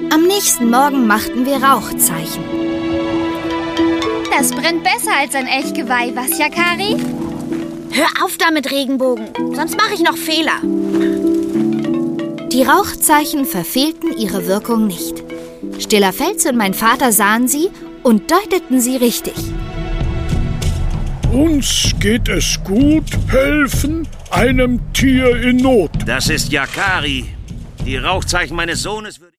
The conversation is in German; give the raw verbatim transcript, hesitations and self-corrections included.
Am nächsten Morgen machten wir Rauchzeichen. Das brennt besser als ein Elchgeweih, was, Yakari? Hör auf damit, Regenbogen, sonst mache ich noch Fehler. Die Rauchzeichen verfehlten ihre Wirkung nicht. Stiller Fels und mein Vater sahen sie und deuteten sie richtig. Uns geht es gut, helfen einem Tier in Not. Das ist Yakari. Die Rauchzeichen meines Sohnes würde